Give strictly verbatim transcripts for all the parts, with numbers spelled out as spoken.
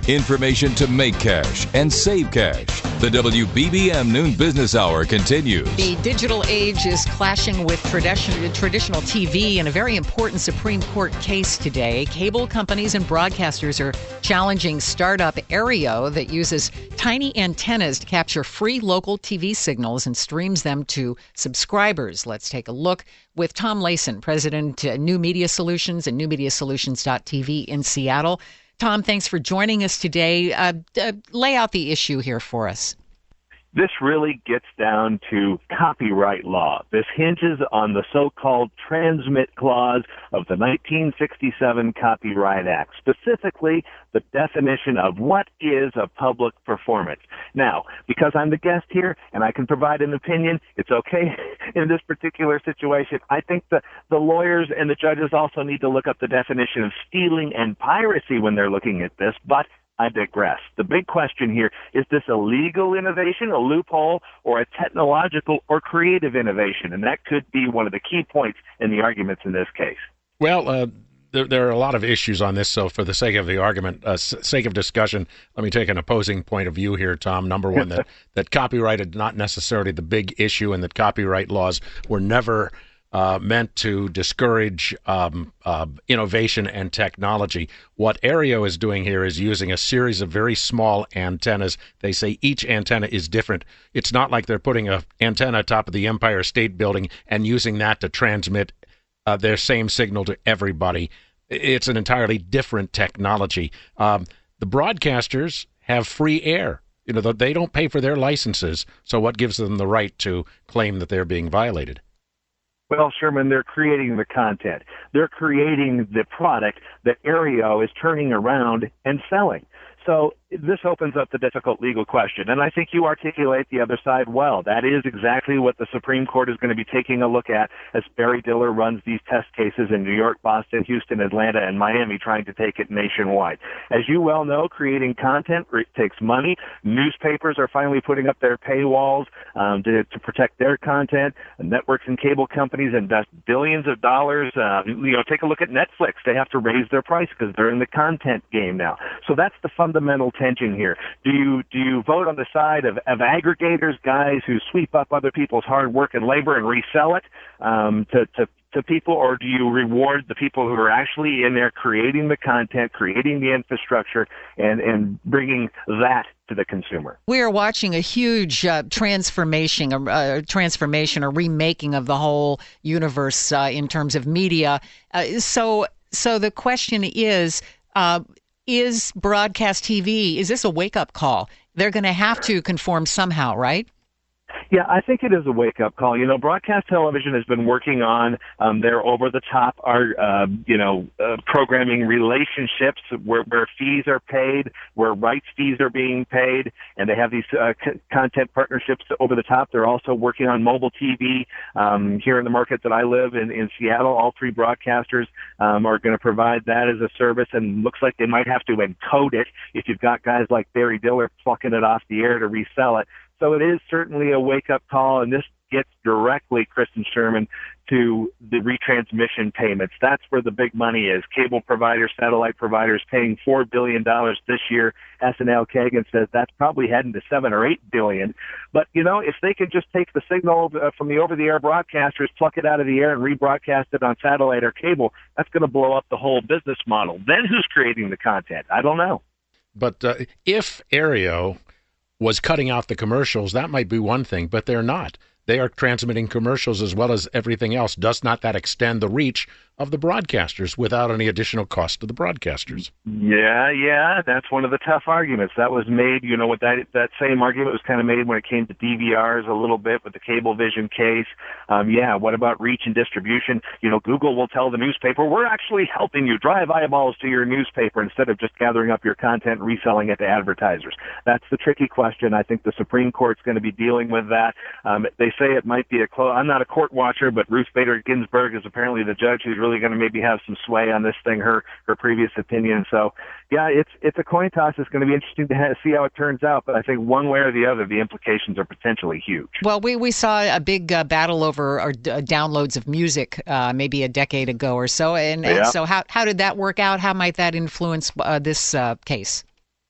Information to make cash and save cash. The W B B M Noon Business Hour continues. The digital age is clashing with tradition, traditional T V in a very important Supreme Court case today. Cable companies and broadcasters are challenging startup Aereo that uses tiny antennas to capture free local T V signals and streams them to subscribers. Let's take a look with Tom Layson, President at New Media Solutions and new media solutions dot t v in Seattle. Tom, thanks for joining us today. Uh, uh, lay out the issue here for us. This really gets down to copyright law. This hinges on the so-called transmit clause of the nineteen sixty-seven Copyright Act, specifically the definition of what is a public performance. Now, because I'm the guest here and I can provide an opinion, it's okay in this particular situation. I think the, the lawyers and the judges also need to look up the definition of stealing and piracy when they're looking at this, but I digress. The big question here, is this a legal innovation, a loophole, or a technological or creative innovation? And that could be one of the key points in the arguments in this case. Well, uh, there, there are a lot of issues on this, so for the sake of the argument, uh, sake of discussion, let me take an opposing point of view here, Tom. Number one, that, that copyright is not necessarily the big issue, and that copyright laws were never Uh, meant to discourage um, uh, innovation and technology. What Aereo is doing here is using a series of very small antennas. They say each antenna is different. It's not like they're putting an antenna atop of the Empire State Building and using that to transmit uh, their same signal to everybody. It's an entirely different technology. Um, the broadcasters have free air. You know, they don't pay for their licenses, so what gives them the right to claim that they're being violated? Well, Sherman, they're creating the content. They're creating the product that Aereo is turning around and selling. So this opens up the difficult legal question, and I think you articulate the other side well. That is exactly what the Supreme Court is going to be taking a look at as Barry Diller runs these test cases in New York, Boston, Houston, Atlanta, and Miami, trying to take it nationwide. As you well know, creating content takes money. Newspapers are finally putting up their paywalls um, to, to protect their content. Networks and cable companies invest billions of dollars. Uh, you know, take a look at Netflix. They have to raise their price because they're in the content game now. So that's the fundamental tension here. Do you do you vote on the side of, of aggregators, guys who sweep up other people's hard work and labor and resell it um, to, to to people, or do you reward the people who are actually in there creating the content, creating the infrastructure, and, and bringing that to the consumer? We are watching a huge uh, transformation, a uh, transformation, a remaking of the whole universe uh, in terms of media. Uh, so, so the question is. Uh, Is broadcast T V, is this a wake-up call? They're going to have to conform somehow, right? Yeah, I think it is a wake-up call. You know, broadcast television has been working on um, their over-the-top, our, uh, you know, uh, programming relationships where, where fees are paid, where rights fees are being paid, and they have these uh, c- content partnerships over the top. They're also working on mobile T V um, here in the market that I live in, in Seattle. All three broadcasters um, are going to provide that as a service, and looks like they might have to encode it if you've got guys like Barry Diller plucking it off the air to resell it. So it is certainly a wake-up call, and this gets directly, Kristen Sherman, to the retransmission payments. That's where the big money is. Cable providers, satellite providers paying four billion dollars this year. S and L Kagan says that's probably heading to seven or eight billion dollars. But, you know, if they could just take the signal uh, from the over-the-air broadcasters, pluck it out of the air, and rebroadcast it on satellite or cable, that's going to blow up the whole business model. Then who's creating the content? I don't know. But uh, if Aereo was cutting out the commercials, that might be one thing, but they're not. They are transmitting commercials as well as everything else. Does not that extend the reach of the broadcasters without any additional cost to the broadcasters? Yeah, yeah, that's one of the tough arguments. That was made, you know, with that that same argument was kind of made when it came to D V Rs a little bit with the Cablevision case. Um, yeah, what about reach and distribution? You know, Google will tell the newspaper, we're actually helping you drive eyeballs to your newspaper instead of just gathering up your content and reselling it to advertisers. That's the tricky question. I think the Supreme Court's going to be dealing with that. Um, they say it might be a close. I'm not a court watcher, but Ruth Bader Ginsburg is apparently the judge who's really going to maybe have some sway on this thing, her her previous opinion. So, yeah, it's it's a coin toss. It's going to be interesting to have, see how it turns out. But I think one way or the other, the implications are potentially huge. Well, we, we saw a big uh, battle over or, uh, downloads of music uh, maybe a decade ago or so. And, yeah. and so how, how did that work out? How might that influence uh, this uh, case?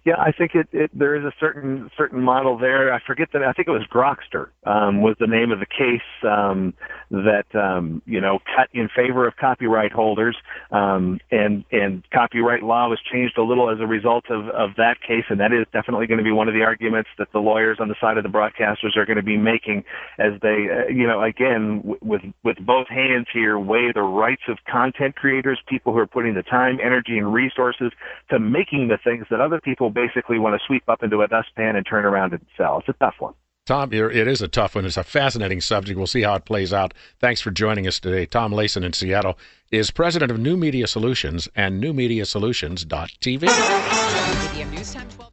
Yeah, I think it, it there is a certain certain model there. I forget that. I think it was Grokster um, was the name of the case um, that um, you know cut in favor of copyright holders, um, and and copyright law was changed a little as a result of, of that case, and that is definitely going to be one of the arguments that the lawyers on the side of the broadcasters are going to be making as they uh, you know again w- with with both hands here weigh the rights of content creators, people who are putting the time, energy, and resources to making the things that other people basically want to sweep up into a dustpan and turn around and sell. It's a tough one. Tom, it is a tough one. It's a fascinating subject. We'll see how it plays out. Thanks for joining us today. Tom Layson in Seattle is president of New Media Solutions and new media solutions dot t v.